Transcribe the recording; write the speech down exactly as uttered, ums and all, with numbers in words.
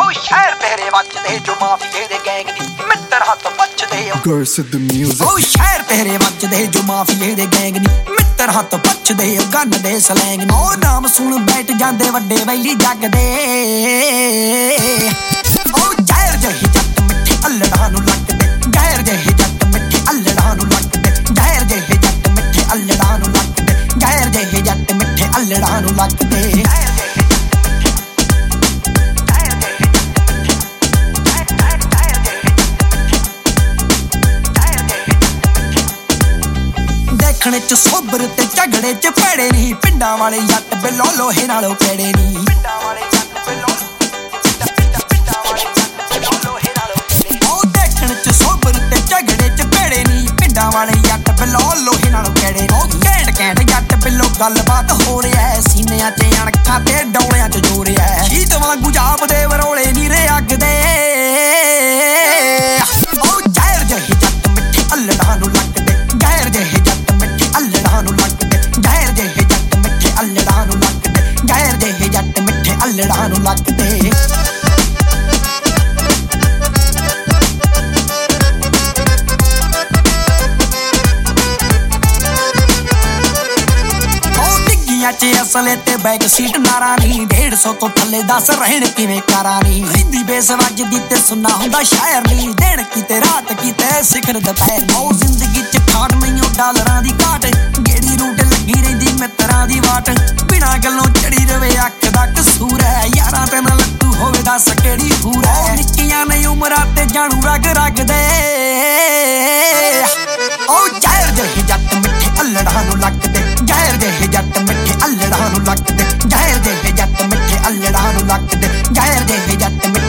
ਉਹ ਸ਼ਹਿਰ ਤੇਰੇ ਵੱਜਦੇ ਜੋ ਮਾਫੀਏ ਦੇ ਗੈਂਗ ਨੀ ਮਿੱਤਰ ਹੱਥ ਪੱਛਦੇ Girls at the music ਉਹ ਸ਼ਹਿਰ ਤੇਰੇ ਵੱਜਦੇ ਜੋ ਮਾਫੀਏ ਦੇ ਗੈਂਗ ਨੀ ਮਿੱਤਰ ਹੱਥ ਪੱਛਦੇ ਗੰਨ ਦੇ ਸਲੈਂਗ ਨੀ ਉਹ ਨਾਮ ਸੁਣ ਬੈਠ ਜਾਂਦੇ ਵੱਡੇ ਵੈਲੀ ਜੱਗ ਦੇ ਉਹ ਜ਼ਹਿਰ ਜਿਹੇ ਜੱਟ ਮਿੱਠੇ ਅਲੜਾਂ ਨੂੰ ਲੱਗਦੇ ਜ਼ਹਿਰ ਜਿਹੇ ਜੱਟ ਮਿੱਠੇ ਅਲੜਾਂ ਨੂੰ ਲੱਗਦੇ ਜ਼ਹਿਰ ਜਿਹੇ ਜੱਟ ਮਿੱਠੇ ਅਲੜਾਂ ਨੂੰ ਲੱਗਦੇ ਜ਼ਹਿਰ ਜਿਹੇ ਜੱਟ ਮਿੱਠੇ ਅਲੜਾਂ ਨੂੰ ਲੱਗਦੇ ਦੇਖਣੇ ਚ ਸੋਬਰ ਤੇ ਝਗੜੇ ਚ ਭੇੜੇ ਨਹੀਂ ਪਿੰਡਾਂ ਵਾਲੇ ਜੱਟ ਬਿੱਲੋ ਲੋਹੇ ਨਾਲੋਂ ਕਿਹੜੇ ਨਹੀਂ ਪਿੰਡਾਂ ਵਾਲੇ ਜੱਟ ਬਿੱਲੋ ਪਿੰਡਾਂ ਵਾਲੇ ਜੱਟ ਬਿੱਲੋ ਲੋਹੇ ਨਾਲੋਂ ਕਿਹੜੇ ਉਹ ਦੇਖਣ ਚ ਸੋਬਰ ਤੇ ਝਗੜੇ ਚ ਭੇੜੇ ਨਹੀਂ ਪਿੰਡਾਂ ਵਾਲੇ ਜੱਟ ਬਿੱਲੋ ਲੋਹੇ ਨਾਲੋਂ ਕਿਹੜੇ ਉਹ ਘੈਂਟ ਘੈਂਟ ਜੱਟ ਬਿੱਲੋ ਗੱਲਬਾਤ ਹੋ ਰਿਹਾ ਸੀਨਿਆਂ ਚ ਅਣਖਾਂ ਤੇ ਡੌਲਿਆਂ ਚ ਜੋਰ ਰਿਹਾ ਸ਼ੀਤ ਵਾਂਗੂ ਜਾਪਦੇ ਵਰੋਲੇ ਨੀਰੇ ਅੱਗ ਦੇ ਉਹ ਜ਼ਹਿਰ ਜਿਹੇ ਜੱਟ ਮਿੱਠੇ ਅਲੜਾਂ ਨੂੰ ਲੱਗਦੇ ਜ਼ਹਿਰ ਜਿਹੇ ਜੱਟ ਮਿੱਠੇ ਅਲੜਾਂ ਨੂੰ ਲੱਗਦੇ ਜ਼ਹਿਰ ਜਿਹੇ ਜੱਟ ਮਿੱਠੇ ਅਲੜਾਂ ਨੂੰ ਲੱਗਦੇ ਜ਼ਹਿਰ ਜਿਹੇ ਜੱਟ ਮਿੱਠੇ ਅਲੜਾਂ ਨੂੰ ਲੱਗਦੇ ਚ ਅਸਲੇ ਤੇ ਬੈਕ ਸੀਟ ਨਾਰਾ ਨਹੀਂ ਡੇਢ ਸੌ ਤੋਂ ਥੱਲੇ ਦੱਸ ਰਹਿਣ ਕਿਵੇਂ ਕਰਾਂ ਨੀ ਹਿੰਦੀ ਬੇਸ ਵੱਜਦੀ ਤੇ ਸੁਣਨਾ ਹੁੰਦਾ ਸ਼ਾਇਰ ਨਹੀਂ ਦਿਨ ਕੀਤੇ ਰਾਤ ਕੀਤੇ ਸਿਖਰ ਦੁਪਹਿਰ ਉਹ ਜ਼ਿੰਦਗੀ ਚ ਖਾੜ ਨਹੀਂ ਡਾਲਰਾਂ ਦੀ ਘਾਟ ਗੇੜੀ ਰੂਟ ਲੱਗੀ ਰਹਿੰਦੀ ਮਿੱਤਰਾਂ ਦੀ ਵਾਟ ਬਿਨਾਂ ਗੱਲੋਂ ਚੜੀ ਰਵੇ ਅੱਖ ਦਾ ਕਸੂਰ ਹੈ ਯਾਰਾਂ ਤੇ ਨਾ ਲੱਟੂ ਹੋਵੇ ਦੱਸ ਕਿਹੜੀ ਹੂਰ ਹੈ ਨਿੱਕੀਆਂ ਨੇ ਉਮਰਾਂ ਤੇ ਜਾਣੂ ਰਗ ਰਗ ਦੇ ਉਹ ਜ਼ਹਿਰ ਜਿਹੇ ਜੱਟ ਮਿੱਠੇ ਅਲੜਾਂ ਨੂੰ ਲੱਗਦੇ ਜ਼ਹਿਰ ਜਿਹੇ ਜੱਟ ਮਿੱਠੇ ਅਲੜਾਂ ਨੂੰ ਲੱਗਦੇ ਜ਼ਹਿਰ ਜਿਹੇ ਜੱਟ ਮਿੱਠੇ ਅਲੜਾਂ ਨੂੰ ਲੱਗਦੇ ਜ਼ਹਿਰ ਜਿਹੇ ਜੱਟ